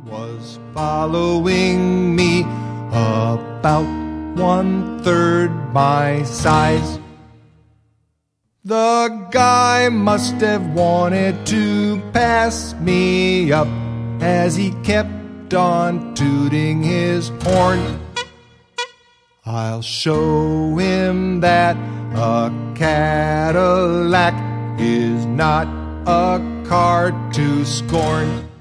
was following me about 1/3 my size. The guy must have wanted to pass me up as he kept on tooting his horn. I'll show him that a Cadillac is not a car to scorn.